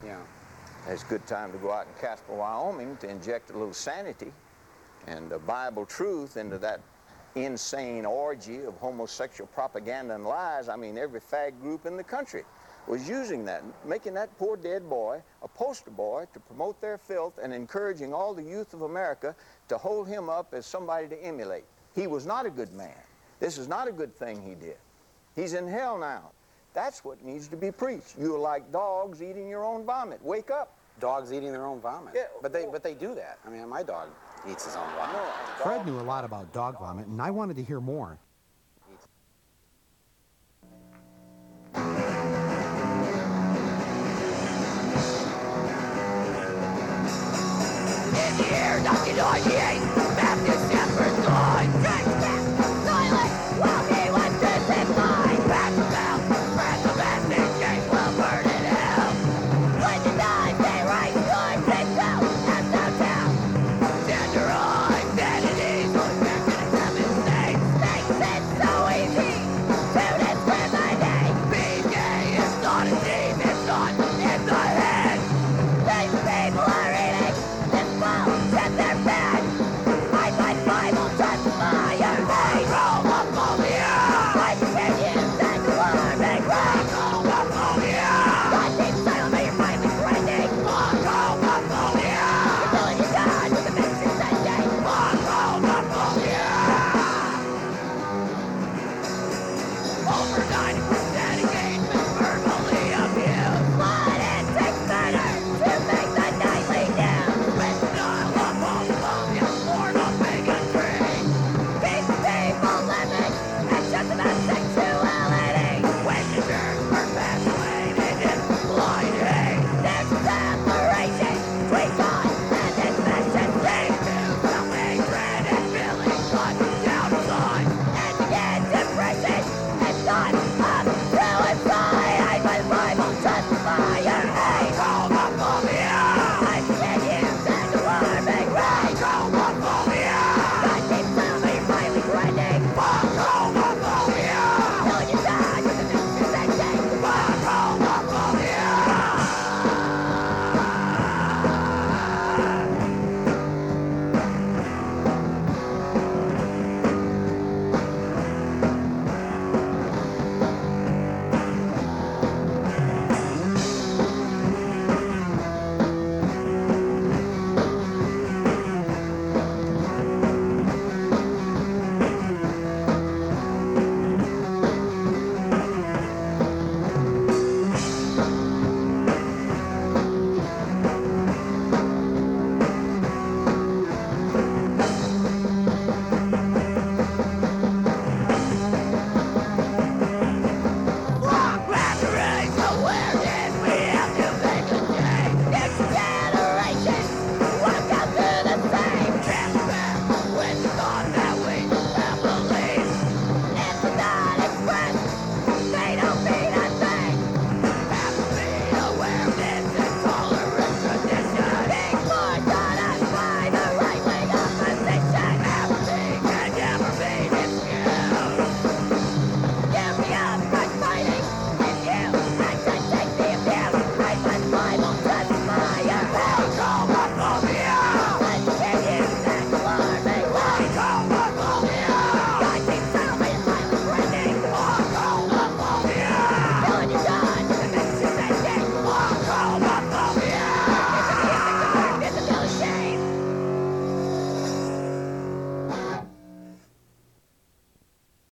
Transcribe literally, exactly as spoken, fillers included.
Yeah. It's a good time to go out in Casper, Wyoming to inject a little sanity and a Bible truth into that insane orgy of homosexual propaganda and lies. I mean, every fag group in the country was using that, making that poor dead boy a poster boy to promote their filth and encouraging all the youth of America to hold him up as somebody to emulate. He was not a good man. This is not a good thing he did. He's in hell now. That's what needs to be preached. You're like dogs eating your own vomit. Wake up. Dogs eating their own vomit. Yeah. But they but they do that. I mean, my dog eats his own vomit. No, Fred knew a lot about dog vomit, and I wanted to hear more. In the year nineteen ninety-eight,